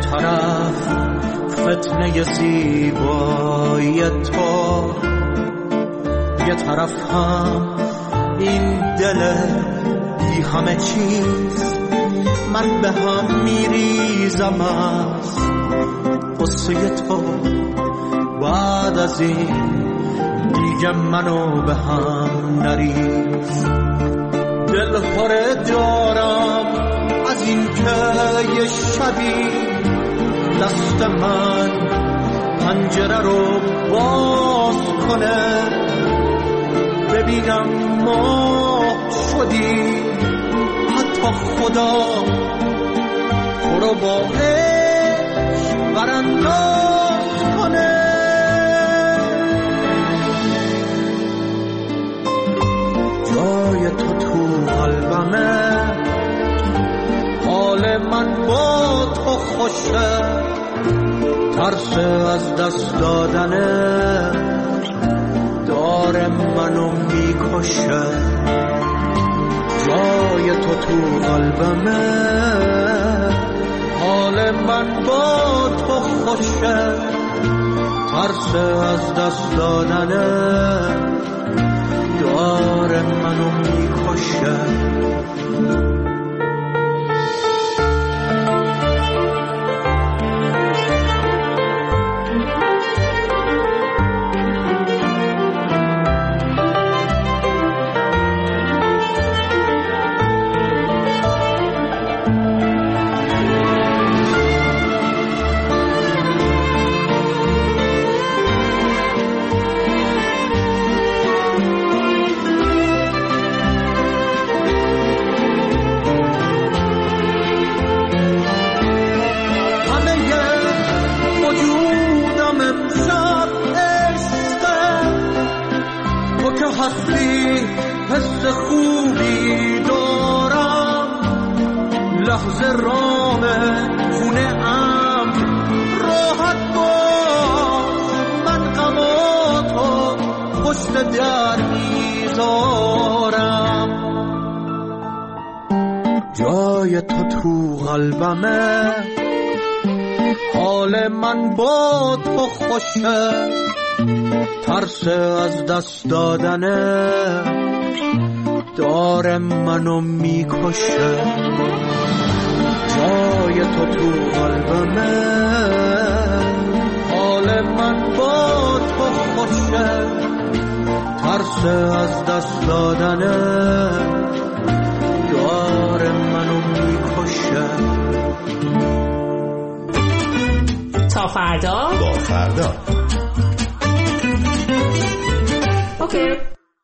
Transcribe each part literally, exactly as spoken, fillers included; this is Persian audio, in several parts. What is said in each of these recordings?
طرف فتنه زیبایی تو، یه طرف هم این دل بی همه چیز. من به هم میریزم از قصه تو، بعد از این دیگه منو به هم نریز. دل خوره دارم از این که یه شبی دست من پنجره رو باز کنه، ببینم ما شدی، حتی خدا تو رو با عشق برانداز کنه. جای تو تو قلبمه، حال من با تو خوشه، ترس از دست دادنه داره منو میکشه. جای تو تو قلبمه، حال من با تو خوشه، ترس از دست دادنه داره منو میکشه. هستی حس خوبی دارم، لحظه رامه خونه ام راحت باش، من غماتو پشت در میذارم. جای تو تو قلبمه، حال من با تو خوشه، ترس از دست دادنه داره منو میکشه. جای تو تو قلبمه، حال من با تو خوشه، ترس از دست دادنه داره منو میکشه. تا فردا با فردا. اوکی.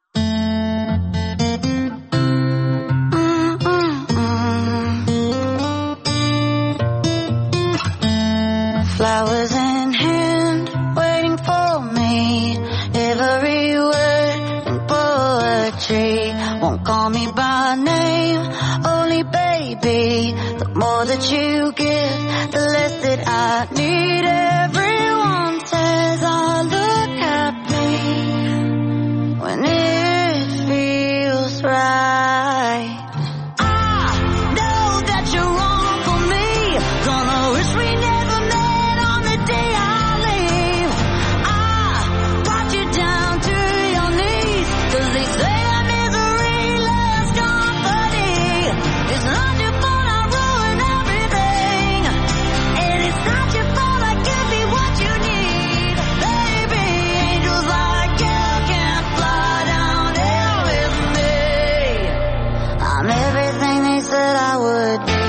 Flowers in hand, waiting for me. Every word in poetry won't call me by name. Only baby, the more that you give, the less that I need. Everyone says I look happy when it feels right. I know that you're wrong for me. Gonna wish we never met on the day I leave. I brought you down to your knees, 'cause they say that misery loves company. It's not your fault I ruined everything, and it's not your fault I give you what you need. Baby, angels like you can't fly down here with me. I'm everything they said I would be.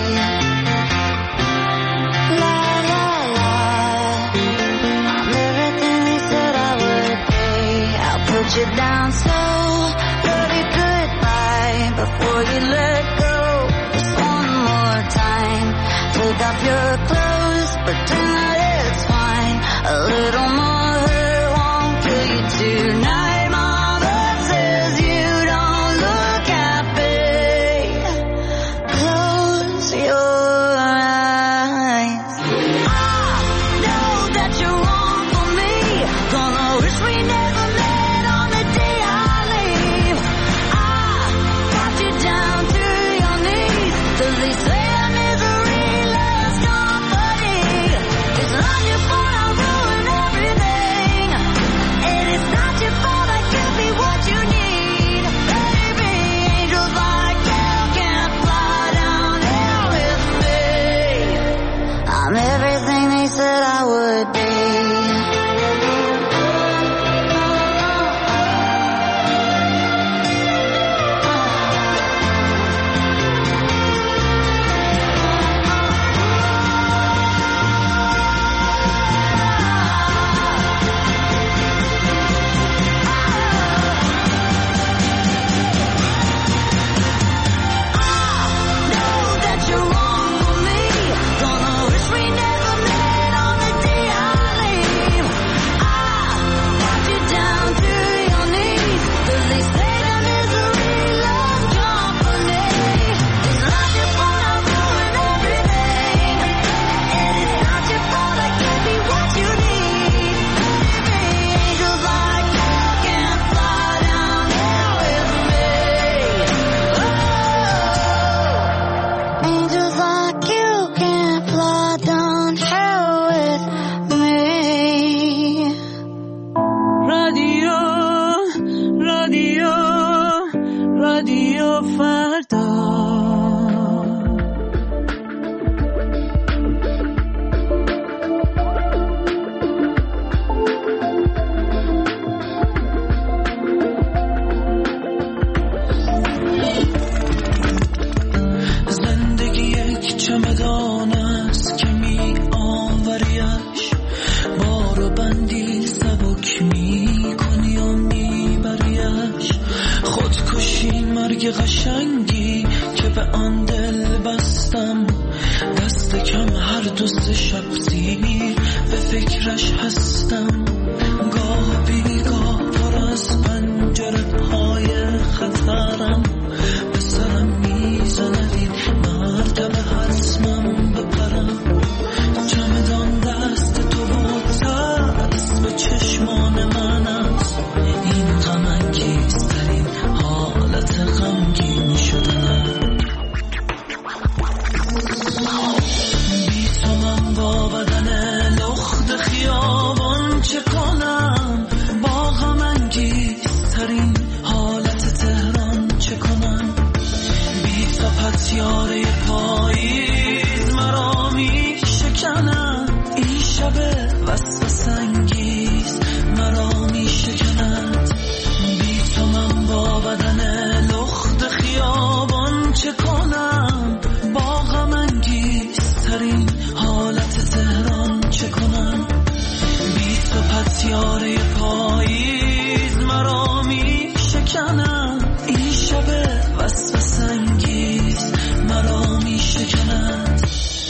La la la, I'm everything they said I would be. I'll put you down slow, love you goodbye before you let go. Just one more time, take off your clothes, pretend that it's fine. A little more hurt won't kill you tonight. Mama says you don't look happy. Close your eyes. I know that you're wrong for me. Gonna wish we never met on the day I leave. I brought you down to your knees, 'cause they say that misery loves company. رادیو فردا. زندگی یک چمدان است که می آوریش، بارو بندی سبک می کنی و می بریش. خودکشی مرگ قشنگی که به آن دل بستم، دست کم هر دو سه شب سیر به فکرش هستم. گاه بیگاه پر از پنجره های خطرم، به سرم میزند این مرتبه حتمم بپرم. چمدان دست تو و ترس به چشمان من است، این غم انگیزترین حالت غمگین شدنم. بی تو من با بدن لخت خیابان چه کنم، با غم انگیزترین حالت تهران چه کنم. بی تو پتیاره پاییز مرا می شکنم، این شب وسوسه انگیز مرا می شکند. بی تو من با بدن لخت خیابان چه کنم، با غم انگیزترین حالت تهران چه کنم. بی تو پتیاره پاییز مرا می شکنم، این شب وسوسه انگیز مرا می شکند.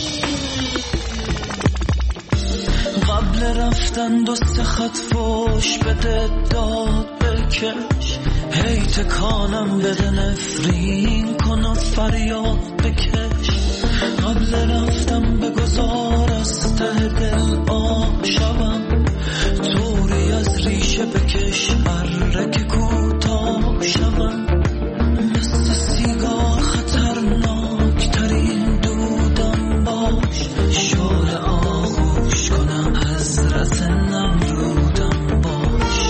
قبل رفتن دو سه خط فوش بده داد بکش، هی تکانم بده نفرین کن و فریاد بکش. قبل رفتم بگذار از ته دل آب شوم، طوری از ریشه بکش برک کوتاه شوم. مثل سیگار خطرناک ترین دودم باش، شعله آغوش کنم حضرت نمرودم باش.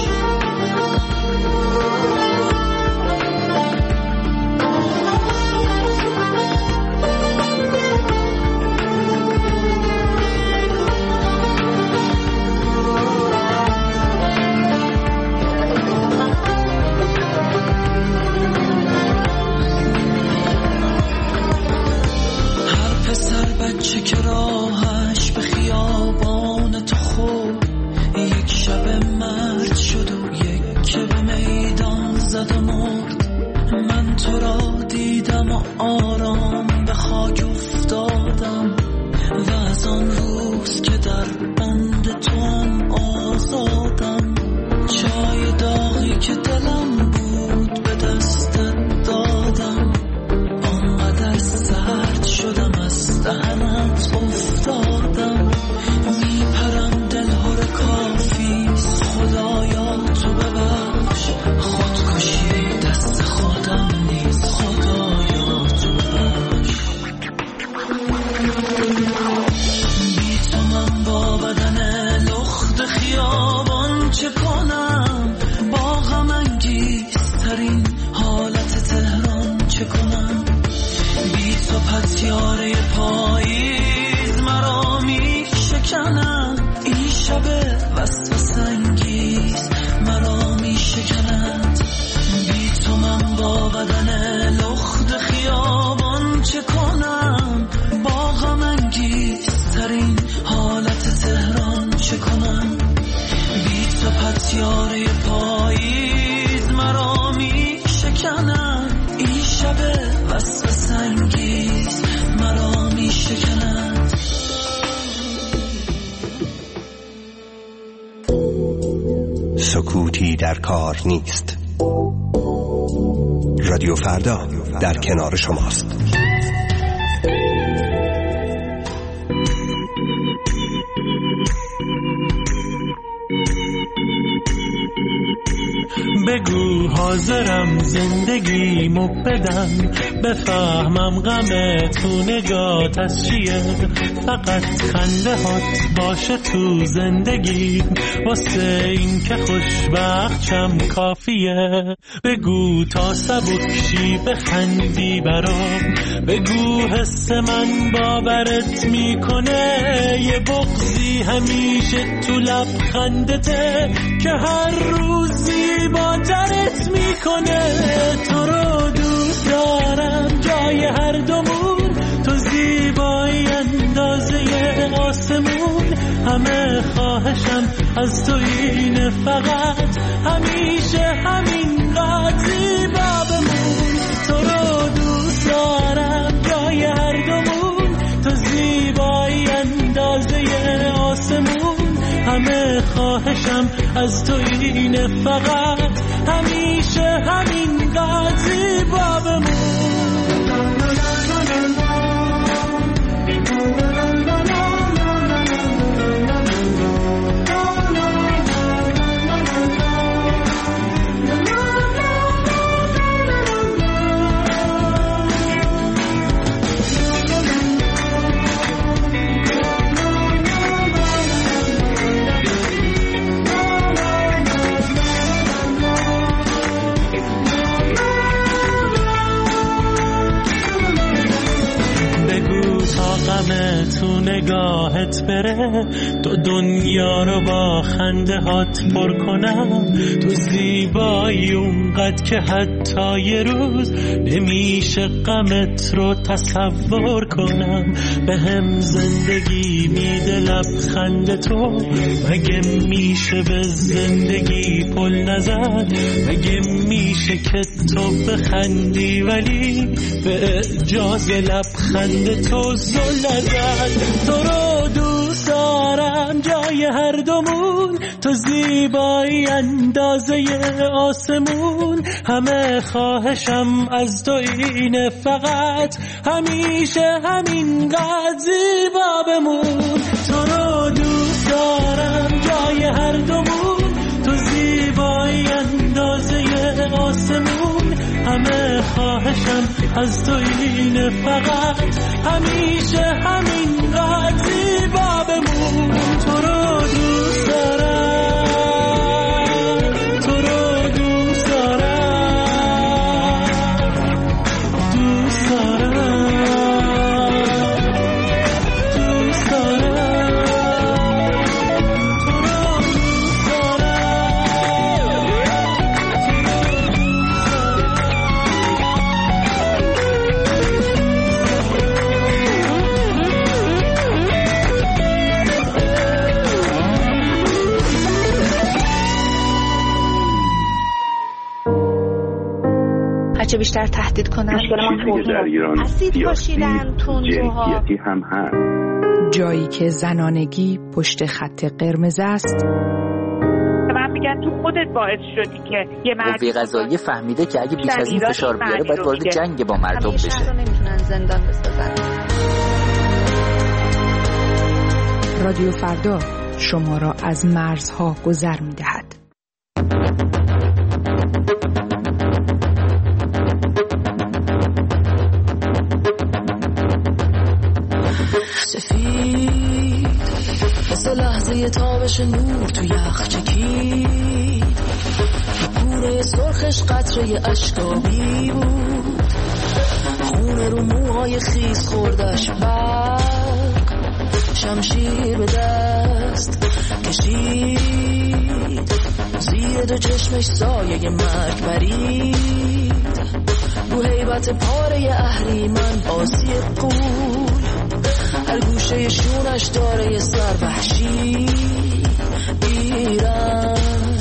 بچه که راهش به خیابان تو خود، یک شب مرد شد و یک که به میدان زد و مرد. من تو را دیدم و آرام به خاک افتادم، و از آن روز که در بند تو هم آزادم. چای داغی که دلم بود به دستت دادم، آنقدر سرد شدم از دهنت افتادم. میپرم دلهور کافیست خدایا تو ببخش، خودکشی دست خودم نیست خدایا تو ببخش. بی تو من با بدن لخت خیابان چه کنم، با غم انگیزترین حالت تهران چه کنم. بی تو پتیاره پاییز مرا می شکنم، این شب وسوسه انگیز مرا می شکند. بی تو من با بدن لخت خیابان چه کنم، با غم انگیزترین حالت تهران چه کنم. بی تو پتیاره پاییز مرا می شکنم، این شب وسوسه انگیز مرا می شکند. سکوتی در کار نیست. رادیو فردا در کنار شماست. بگو حاضرم زندگیمو بدم، بفهمم غم تو نگات از چیه، فقط خنده هات باشه تو زندگی، واسه این که خوشبخت شم کافیه. بگو تا سبکشی بخندی برام، بگو حس من باورت میکنه، یه بغضی همیشه تو لبخندته که هر روزی با ترت میکنه. تو رو دوست دارم جای هر دومون، تو زیبایی اندازه آسمون، همه خواهشم از تو اینه فقط همیشه همین قد زیبا بمون. تو رو دوست دارم جای هر دومون، تو زیبایی اندازه آسمون، همه خواهشم از تو اینه فقط همیشه همین قد زیبا بمون. تو نگاهت بره، تو دنیا رو با خنده هات پر کنم، تو زیبایی اونقدر که حتی یه روز نمیشه غمت رو تصور کنم. به هم زندگی میده لبخند تو، مگه میشه به زندگی پل نزد، مگه میشه که تو بخندی ولی به اعجاز لبخند تو زل نزد. تو رو دوست دارم جای هر دومون، تو زیبایی اندازه آسمون، همه خواهشم از تو اینه فقط همیشه همین قد زیبا بمون. تو رو دوست دارم جای هر دومون، تو زیبایی اندازه آسمون، همه خواهشم از تو اینه فقط همیشه همین قد زیبا بمون. تو رو دوست دارم، تو رو دوست دارم، دوست دارم، دوست دارم، تو رو دوست هرچه بیشتر تهدید کنن اسید پاشیدن تندروها هم هست. جایی که زنانگی پشت خط قرمز است، من میگن تو خودت باعث شدی که یه مرد قوه قضاییه فهمیده که اگه بیش از این فشار بیاره باید وارد جنگ با مردم بشه. همیشه نمیتونن زندان بسازن. رادیو فردا شما را از مرزها گذر میدهد. سفید مثل لحظه تابش نور تو یخ چکید، پوره سرخش قطره اشکابی بود، خونه رو موهای خیس خوردش برق، شمشیر به دست کشید، زیر دو چشمش سایه مرگ برید، رو حیبت پاره اهریمن آسی قول، هر گوشه شونش داره یه سر وحشی ایران.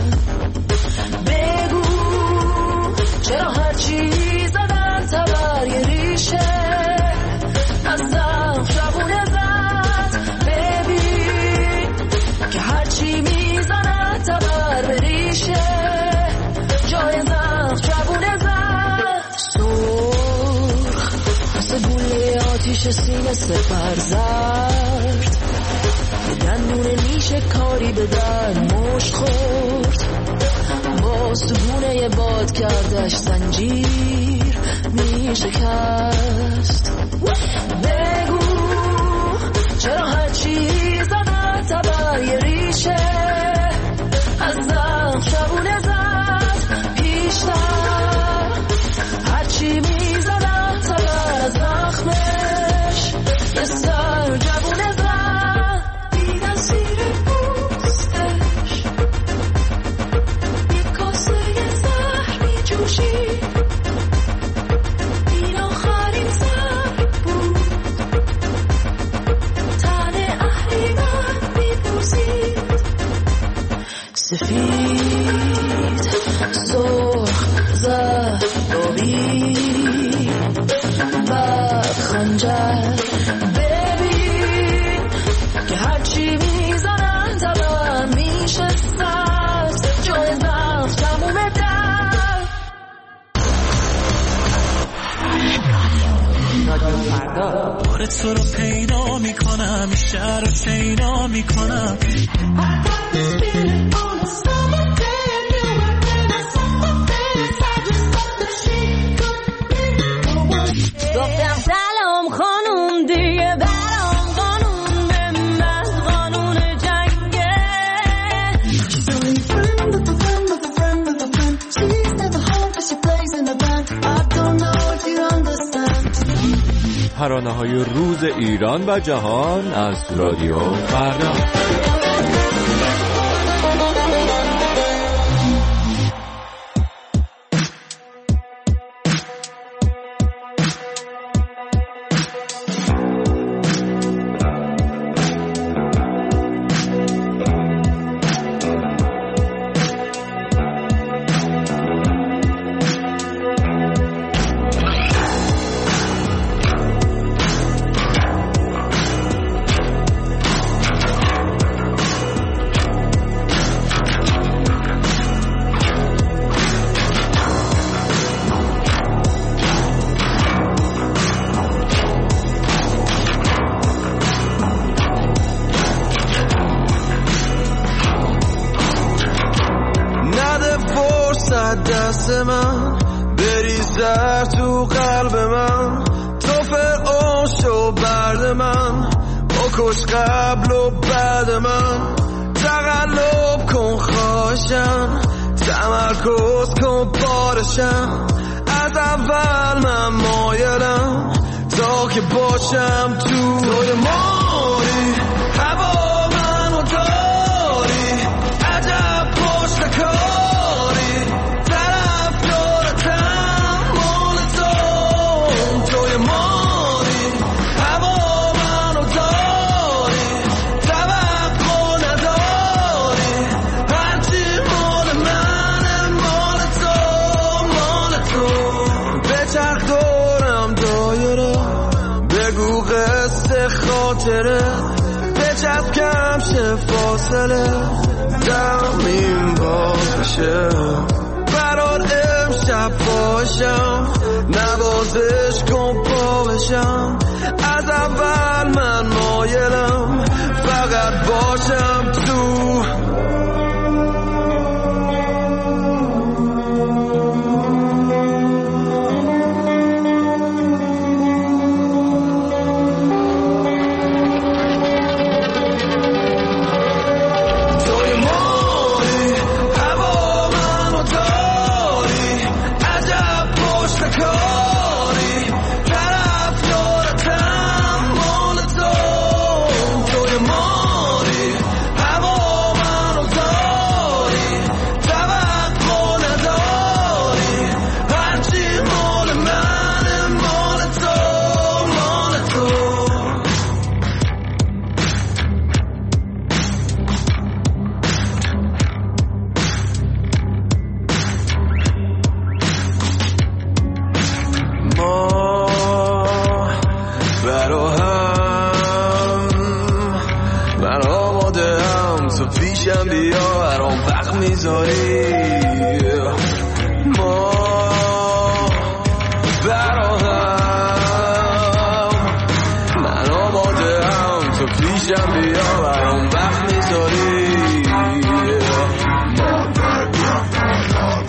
بگو چرا هرچی زدن تبر یه ریشه از زم شبونه زد، ببین که هرچی میزنن تبر به ریشه جای زم شبونه زد. سرخ مثل گوله آتیش سینه سپر زرد، میگن نونه میشه کاری بدن مشت خورد، با آسونه باد کردش زنجیر می شکست. بگو چرا هرچی زدن تبر یه ریشه از زخم شبونه زد پیشتر. هرچی می زدن تبر از زخمش یه سر جبونه زد. دیدن سیر پوستش یه کاسه یه زهر می جوشید. این آخرین زهر بود تن اهریمن می پوزید. سفید سرخ زهر آبی بعد خنجر. ببین که هرچی میزنن تبر میشه سبز جای زفت تموم در. بار تو رو پیدا میکنم این شهر رو شیدا میکنم. گفتم سلام خانوم دیگه برام قانون به من قانون جنگه. She's only a friend of a friend of a friend of a friend. She's never home cause she plays in a band. I don't know if you understand. ترانه‌های روز ایران و جهان از رادیو فردا. دست من بریزه تو قلب من. تو فرعون شو برد من بکش قبل و بعد من. تقلب کن خواهشم تمرکز کن بارشم. از اول من مایلم تا که باشم تو. توی ماری هوا منو داری عجب پشت کاری. طرف یارتم مال تو. توی ماری هوا منو داری توقع نداری. هرچی مال منه مال تو مال تو. به چرخ دورم دایره بگو قصه خاطره. بچسب کم شه فاصله دمیم باز بشه. برات امشب باشم نوازش کن پا بشم. از اول من مایلم فقط باشم تو. پیشم بیا برام وقت میذاری. ما براهم من آماده هم تو پیشم بیا برام وقت میذاری.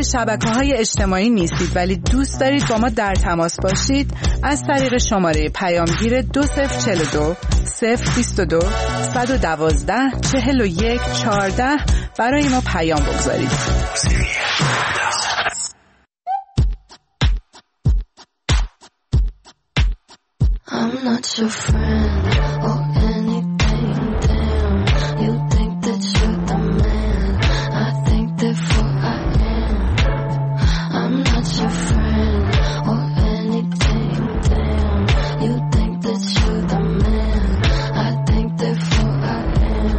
شبکه‌های اجتماعی نیستید ولی دوست دارید با ما در تماس باشید، از طریق شماره پیامگیر دو صفر چهل و دو صفر بیست و دو صد و دوازده چهل و یک چهارده برای ما پیام بگذارید. I'm not your friend or anything, damn. You think that you're the man, I think therefore I am. I'm not your friend or anything, damn. You think that you're the man, I think therefore I am.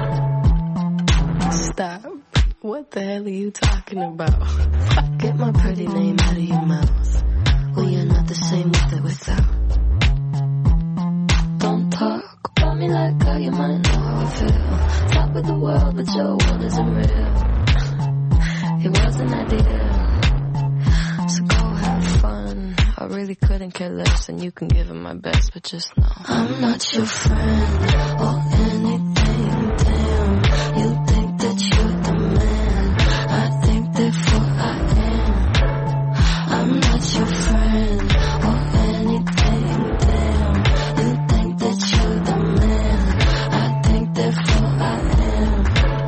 Stop. What the hell are you talking about? Get my pretty name out of your mouth. Well, you're not the same with it without. Don't talk about me like how you might know how I feel. Top of the world, but your world isn't real. It wasn't ideal. So go have fun. I really couldn't care less, and you can give it my best, but just know I'm not your friend or anything, damn. You think that you're the man, I think therefore I am. I'm not your friend or anything, damn. You think that you're the man, I think therefore I am.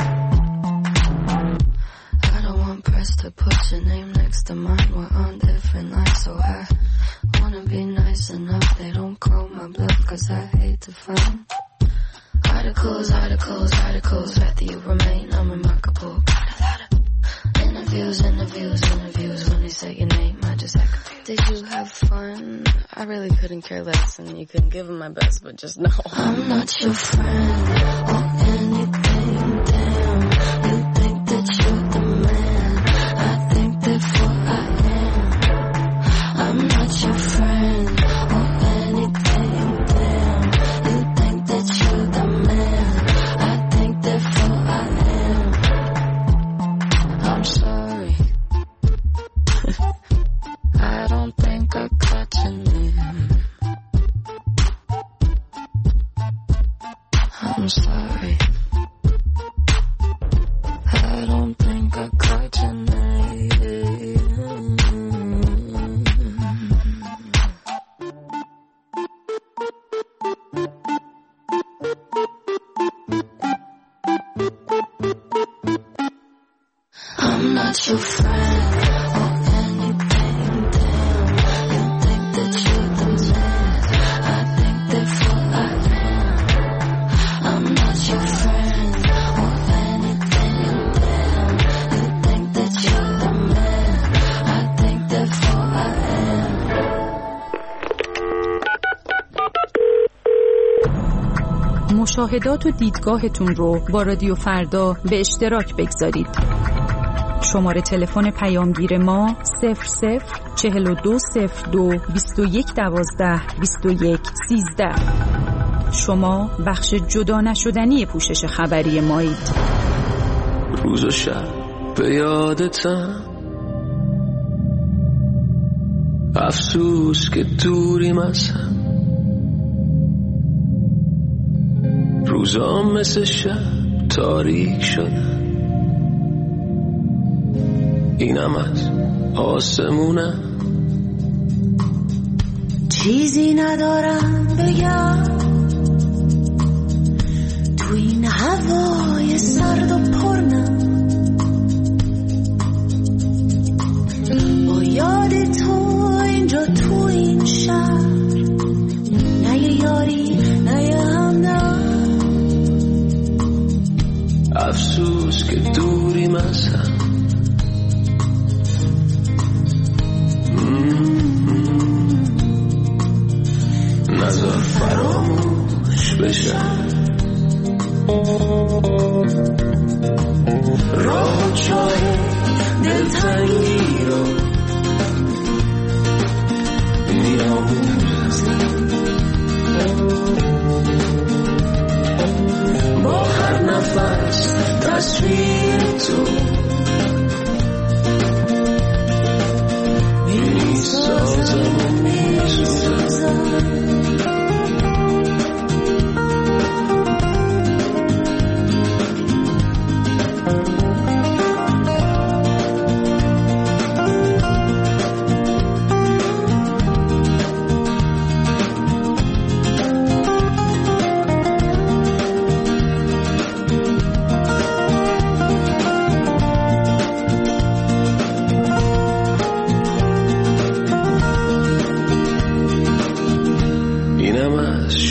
I don't want press to put your name next to mine. We're on different lines, so I wanna be nice enough. They don't call my bluff, cause I hate to find articles, articles, articles. Rather you remain unremarkable. Got a lot of interviews, interviews, interviews. When they say your name, I just act confused. Did you have fun? I really couldn't care less, and you couldn't give them my best, but just know I'm not your friend or anything, damn. You think that you're the man, I think therefore I am. I'm not your friend or anything, damn. You think that you're the man, I think therefore I am. I'm sorry. I don't think I caught your name. I'm sorry. I don't think I caught your name. I'm not your friend or anything, damn. You think that you're the man, I think therefore I am. I'm not your friend or anything, damn. You think that you're the man, I think therefore I am. مشاهدات و دیدگاهتون رو با رادیو فردا به اشتراک بگذارید. شماره تلفن پیامگیر ما صفر صفر چهل و دو صفر دو بیست و یک دوازده بیست و یک سیزده. شما بخش جدا نشدنی پوشش خبری مایید. روز و شب به یادتم، افسوس که دوریم از هم. روزام مثل شب تاریک شدن، اینم از آسمونم. چیزی ندارم بگم تو این هوای سرد و پرنم. با یاد تو اینجا تو این شهر، نه یه یاری نه یه همدم. افسوس که دوریم از هم. نذار فراموش بشم.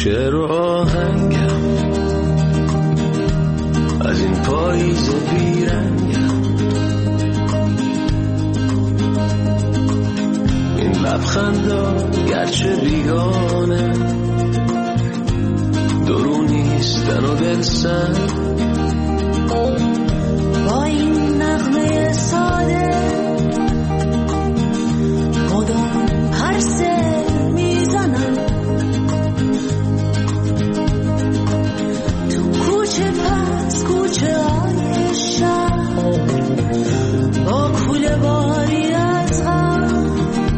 شعر و آهنگم از این پاییز بیرنگم این لبخندا گرچه بیگانه درو نیستن و دل سنگ با این نغمه ساده مدام پرسه میزنم تو کوچه پس کوچه های شهر با کوله باری از غم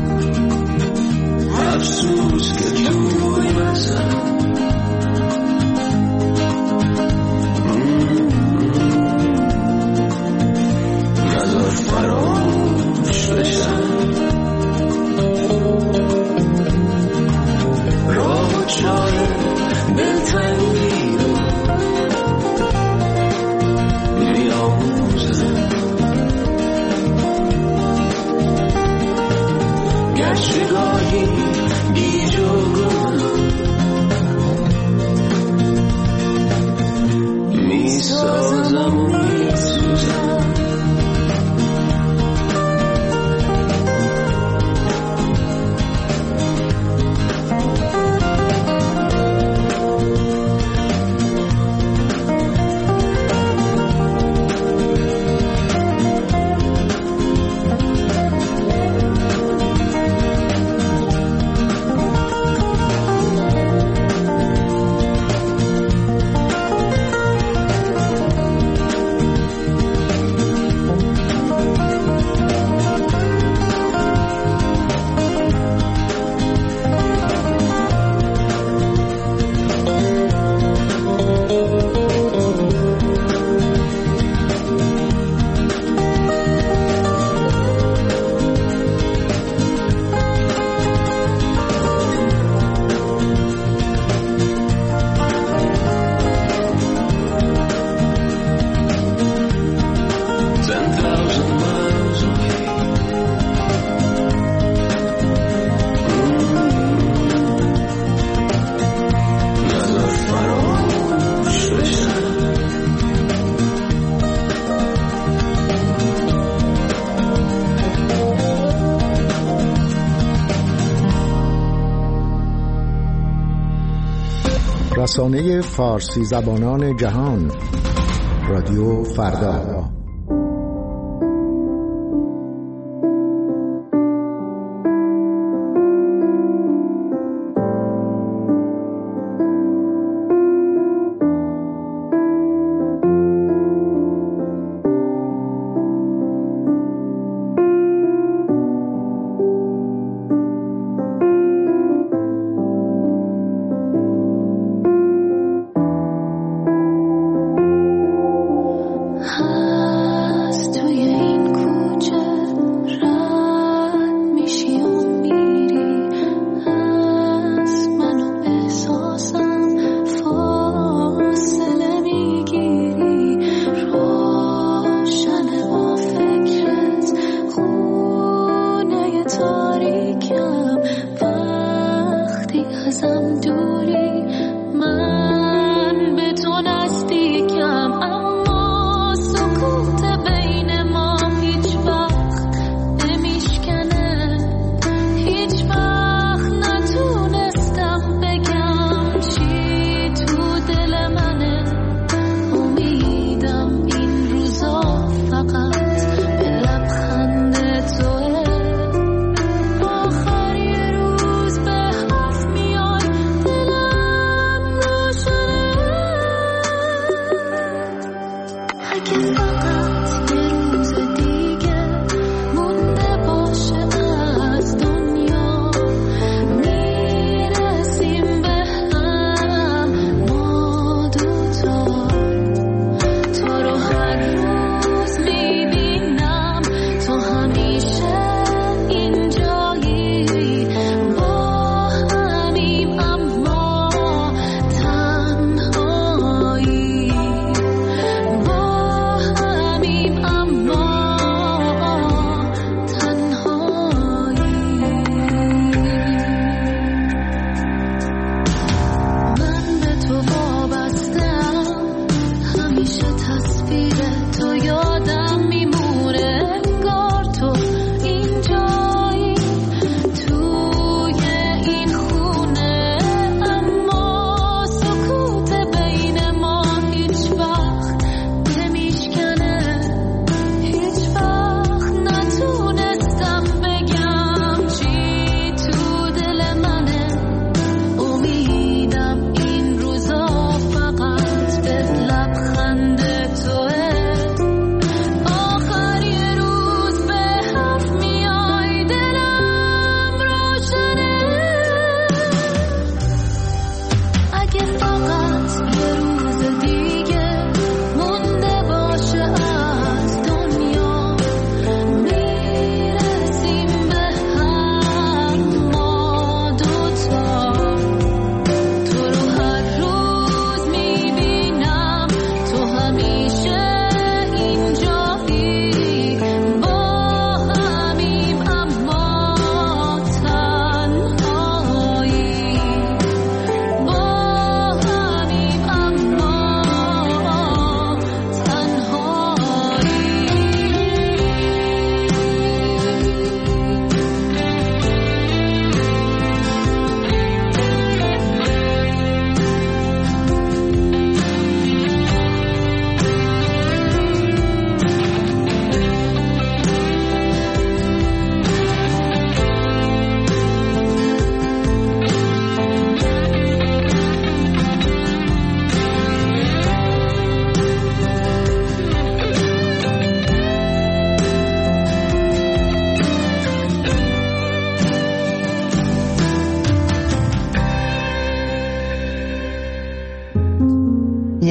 افسوس که توی مثلا نظر فراموش بشن راه و چاره دلتنگی رو میآموزن گرچه گاهی گیج و گم میسازم و میسوزم رسانه فارسی زبانان جهان رادیو فردا. Ah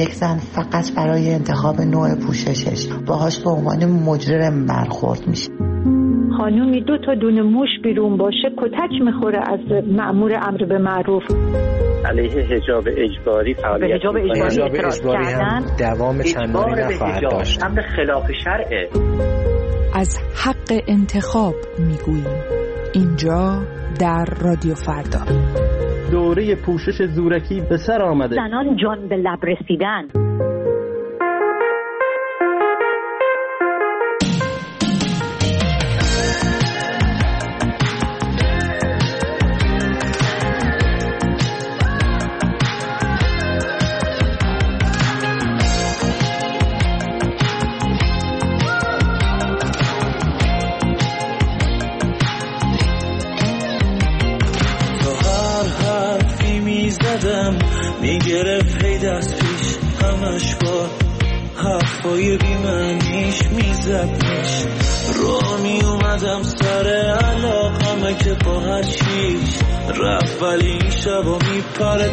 یک زن فقط برای انتخاب نوع پوششش باهاش به عنوان مجرم برخورد میشه. خانومی دو تا دونه موش بیرون باشه کتک میخوره از مأمور امر به معروف. علیه حجاب اجباری فعالیت حجاب اجباری اعتراض کردن دوام چندانی نخواهد داشت. امر خلاف شرعه. از حق انتخاب میگوییم اینجا در رادیو فردا. دوره پوشش زورکی به سر آمده. زنان جان به لب رسیدن. میگرفت هی دست پیش همش با حرفای بیمعنیش میزدنش رو میومدم سر علاقمه که با هر چیش رفت ولی این شبا میپره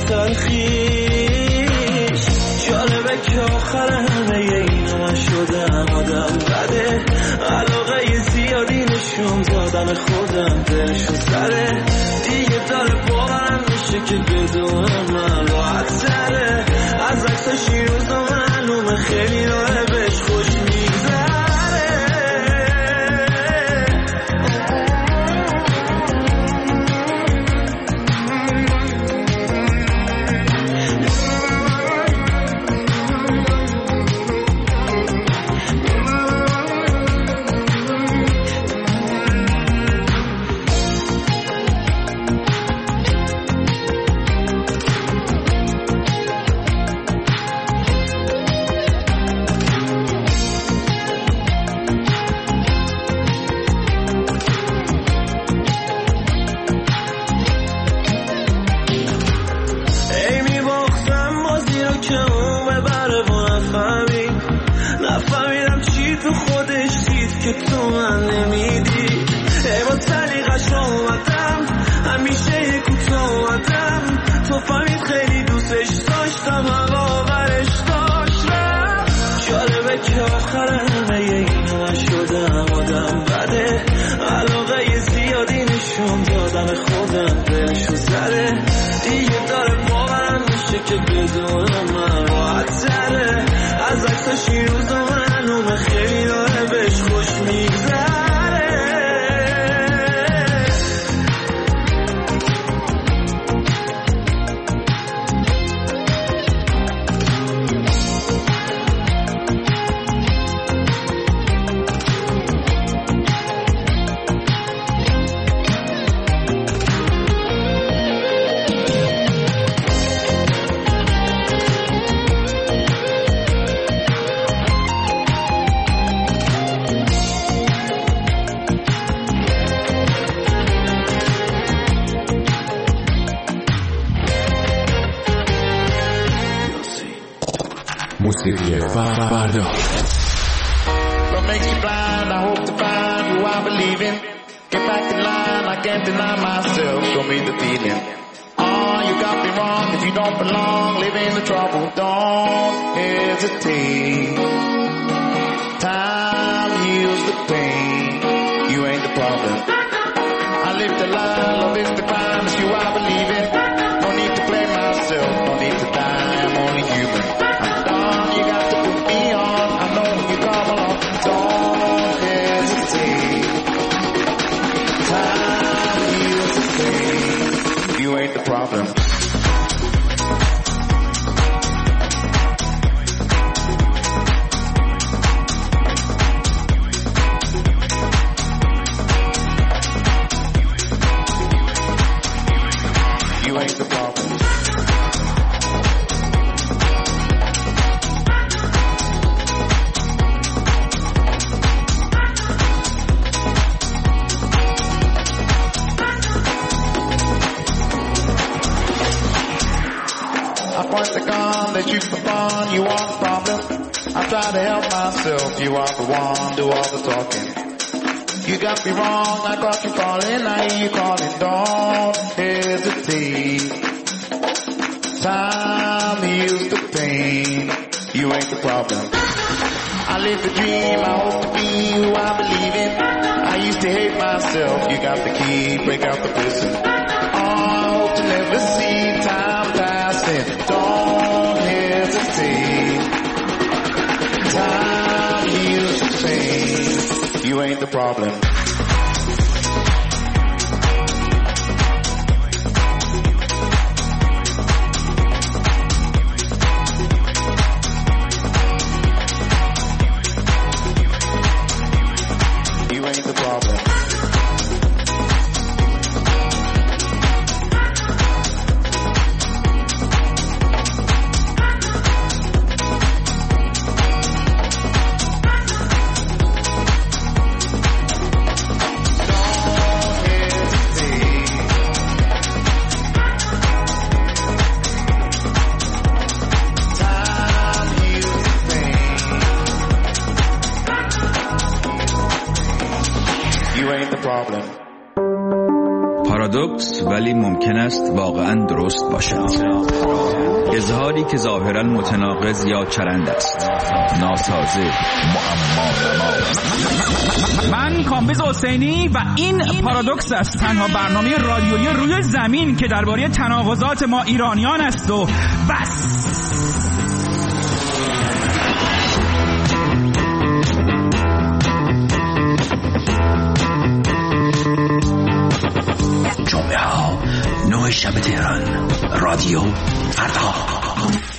تلخیش. جالبه که آخر همه اینو من شدم آدم بده علاقه زیادی نشون دادم خودم دلشو سره دیگه داره باورم میشه که بدون من راحت تره از عکسش این روزا معلومه خیلی داره بهش خوش میگذره. که تو من نمیدی ای با سلیقش اومدم همیشه کوتاه اومدم تو فهمید خیلی دوستش داشتم هوا برش داشتم. جالبه که آخر همه اینو من شدم آدم بده علاقه زیادی نشون دادم خودم دلشو زده دیگه داره باورم میشه که بدون من راحت تره از عکسش این روزا معلومه خیلی داره بهش خوش میگذره. موسیقی فردا. What makes you blind? I hope to find who I believe in. Get back in line, I can't deny myself. Show me the feeling. Oh, you got me wrong. If you don't belong, live in the trouble. Don't hesitate. Time heals the pain. You ain't the problem. I live the lie, love is the crime. It's you I believe in. No need to blame myself. No need to die. I'm only human. You got to put me on. I know when you come along. Don't hesitate. Time heals the pain. You ain't the problem. You ain't the problem. Point the gun, they shoot the gun, you are the problem. I try to help myself, you are the one, do all the talking. You got me wrong, I caught you falling, I hear you calling, don't hesitate. Time heals the pain. problem. I live the dream, I hope to be who I believe in. I used to hate myself, you got the key, break out the prison. Oh, I hope to never see time passing. Don't hesitate. Time heals the pain. You ain't the problem. پارادوکس ولی ممکن است واقعا درست باشد. اظهاری که ظاهرا متناقض یا چرند است، ناسازه، معما نما. من کامبیز حسینی و این پارادوکس است، تنها برنامه رادیویی روی زمین که درباره تناقضات ما ایرانیان است و بس. جمعه ها نه شب تهران، رادیو فردا.